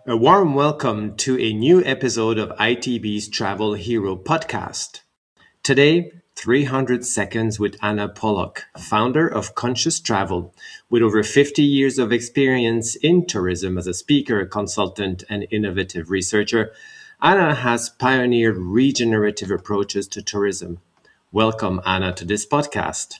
A warm welcome to a new episode of ITB's Travel Hero podcast. Today, 300 Seconds with Anna Pollock, founder of Conscious Travel, with over 50 years of experience in tourism as a speaker, consultant, and innovative researcher. Anna has pioneered regenerative approaches to tourism. Welcome, Anna, to this podcast.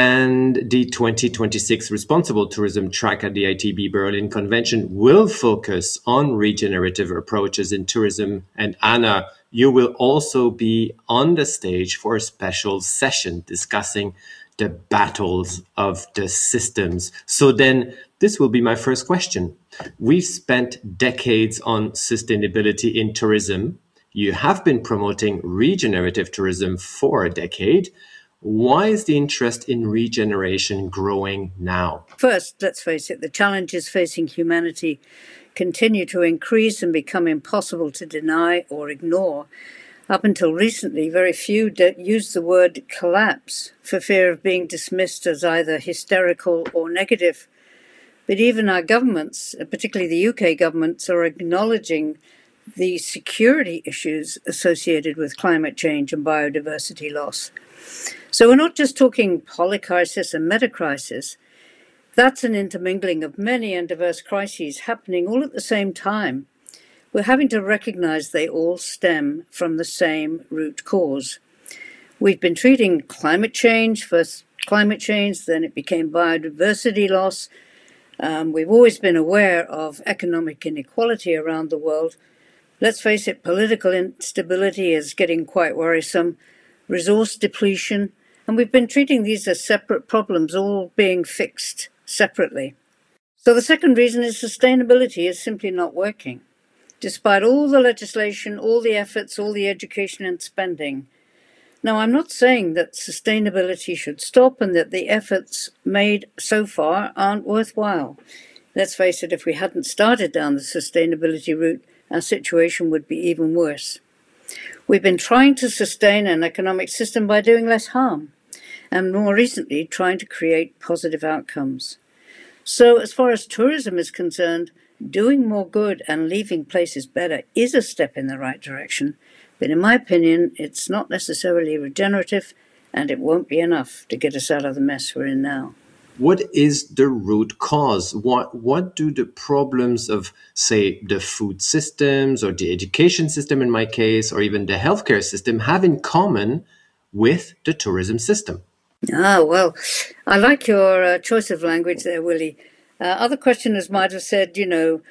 And the 2026 Responsible Tourism track at the ITB Berlin Convention will focus on regenerative approaches in tourism. And Anna, you will also be on the stage for a special session discussing the battles of the systems. So then this will be my first question. We've spent decades on sustainability in tourism. You have been promoting regenerative tourism for a decade. Why is the interest in regeneration growing now? First, let's face it, the challenges facing humanity continue to increase and become impossible to deny or ignore. Up until recently, very few used the word collapse for fear of being dismissed as either hysterical or negative. But even our governments, particularly the UK governments, are acknowledging the security issues associated with climate change and biodiversity loss. So we're not just talking polycrisis and metacrisis. That's an intermingling of many and diverse crises happening all at the same time. We're having to recognize they all stem from the same root cause. We've been treating climate change, first climate change, then it became biodiversity loss. We've always been aware of economic inequality around the world. Let's face it, political instability is getting quite worrisome. Resource depletion, and we've been treating these as separate problems, all being fixed separately. So the second reason is sustainability is simply not working. Despite all the legislation, all the efforts, all the education and spending. Now, I'm not saying that sustainability should stop and that the efforts made so far aren't worthwhile. Let's face it, if we hadn't started down the sustainability route, our situation would be even worse. We've been trying to sustain an economic system by doing less harm, and more recently, trying to create positive outcomes. So as far as tourism is concerned, doing more good and leaving places better is a step in the right direction, but in my opinion, it's not necessarily regenerative, and it won't be enough to get us out of the mess we're in now. What is the root cause? What do the problems of, say, the food systems or the education system in my case, or even the healthcare system have in common with the tourism system? Well, I like your choice of language there, Willie. Other questioners might have said,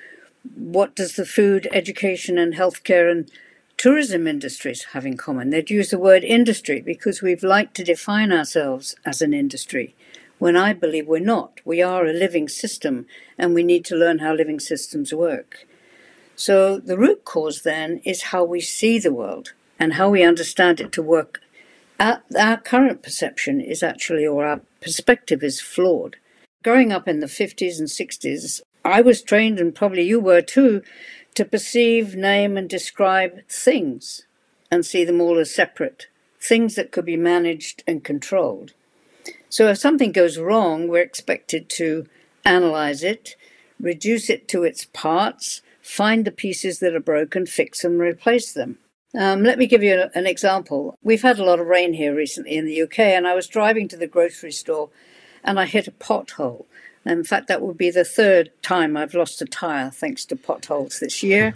what does the food, education and healthcare and tourism industries have in common? They'd use the word industry because we've liked to define ourselves as an industry, when I believe we're not. We are a living system, and we need to learn how living systems work. So the root cause then is how we see the world and how we understand it to work. Our current perception is actually, or our perspective is flawed. Growing up in the 50s and 60s, I was trained, and probably you were too, to perceive, name and describe things and see them all as separate, things that could be managed and controlled. So if something goes wrong, we're expected to analyze it, reduce it to its parts, find the pieces that are broken, fix them, replace them. Let me give you an example. We've had a lot of rain here recently in the UK, and I was driving to the grocery store and I hit a pothole. In fact, that would be the third time I've lost a tyre thanks to potholes this year.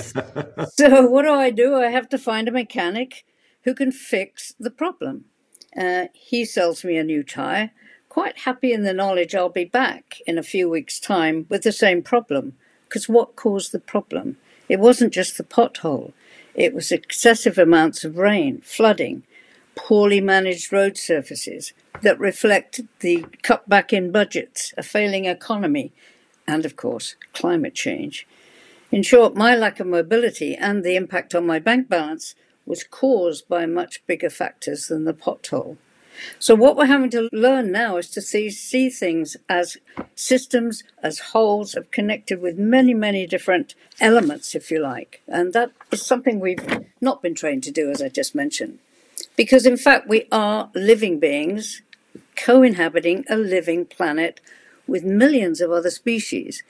So what do? I have to find a mechanic who can fix the problem. He sells me a new tyre, quite happy in the knowledge I'll be back in a few weeks' time with the same problem. Because what caused the problem? It wasn't just the pothole. It was excessive amounts of rain, flooding, poorly managed road surfaces that reflect the cutback in budgets, a failing economy, and, of course, climate change. In short, my lack of mobility and the impact on my bank balance was caused by much bigger factors than the pothole. So what we're having to learn now is to see things as systems, as wholes, of connected with many, many different elements, if you like. And that is something we've not been trained to do, as I just mentioned. Because, in fact, we are living beings co-inhabiting a living planet with millions of other species,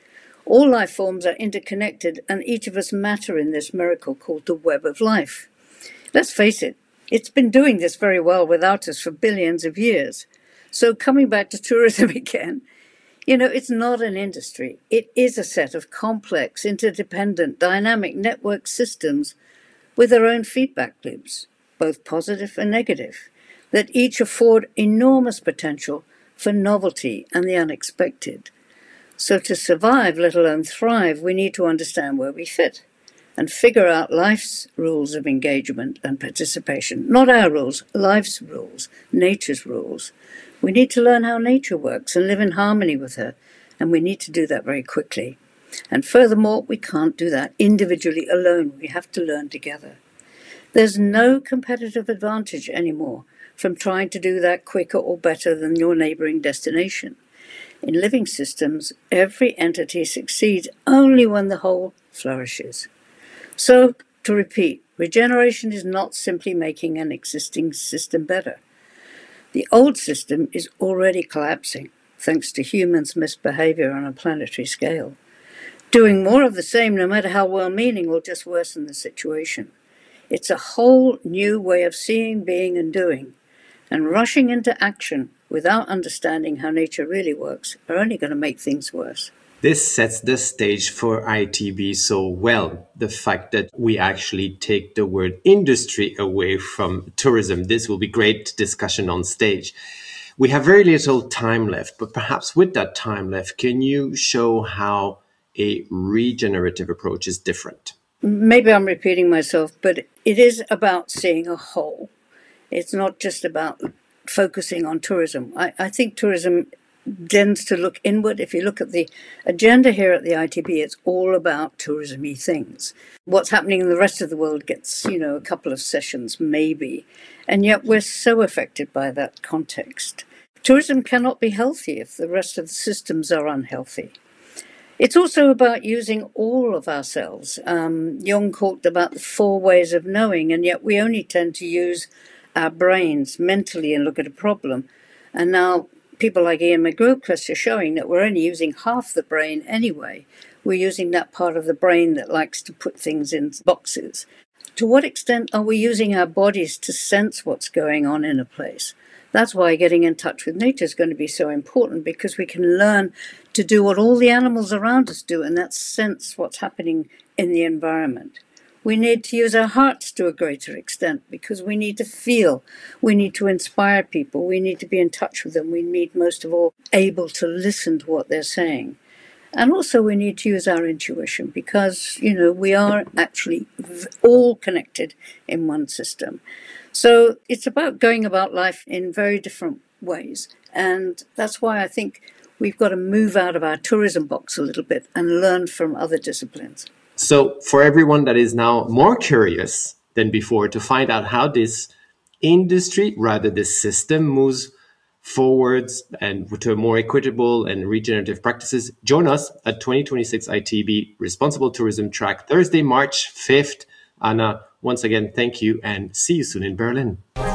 All life forms are interconnected, and each of us matter in this miracle called the web of life. Let's face it, it's been doing this very well without us for billions of years. So coming back to tourism again, it's not an industry. It is a set of complex, interdependent, dynamic network systems with their own feedback loops, both positive and negative, that each afford enormous potential for novelty and the unexpected. So to survive, let alone thrive, we need to understand where we fit and figure out life's rules of engagement and participation. Not our rules, life's rules, nature's rules. We need to learn how nature works and live in harmony with her, and we need to do that very quickly. And furthermore, we can't do that individually alone. We have to learn together. There's no competitive advantage anymore from trying to do that quicker or better than your neighboring destination. In living systems, every entity succeeds only when the whole flourishes. So, to repeat, regeneration is not simply making an existing system better. The old system is already collapsing, thanks to humans' misbehavior on a planetary scale. Doing more of the same, no matter how well-meaning, will just worsen the situation. It's a whole new way of seeing, being, and doing. And rushing into action without understanding how nature really works are only going to make things worse. This sets the stage for ITB so well, the fact that we actually take the word industry away from tourism. This will be great discussion on stage. We have very little time left, but perhaps with that time left, can you show how a regenerative approach is different? Maybe I'm repeating myself, but it is about seeing a whole. It's not just about focusing on tourism. I think tourism tends to look inward. If you look at the agenda here at the ITB, it's all about tourism-y things. What's happening in the rest of the world gets, a couple of sessions, maybe. And yet we're so affected by that context. Tourism cannot be healthy if the rest of the systems are unhealthy. It's also about using all of ourselves. Jung talked about the 4 ways of knowing, and yet we only tend to use our brains mentally and look at a problem. And now people like Ian McGilchrist are showing that we're only using half the brain anyway. We're using that part of the brain that likes to put things in boxes. To what extent are we using our bodies to sense what's going on in a place? That's why getting in touch with nature is going to be so important, because we can learn to do what all the animals around us do, and that's sense what's happening in the environment. We need to use our hearts to a greater extent, because we need to feel. We need to inspire people. We need to be in touch with them. We need, most of all, able to listen to what they're saying. And also we need to use our intuition, because, we are actually all connected in one system. So it's about going about life in very different ways. And that's why I think we've got to move out of our tourism box a little bit and learn from other disciplines. So for everyone that is now more curious than before to find out how this industry, rather this system, moves forwards and to a more equitable and regenerative practices, join us at 2026 ITB Responsible Tourism Track, Thursday, March 5th. Anna, once again, thank you and see you soon in Berlin.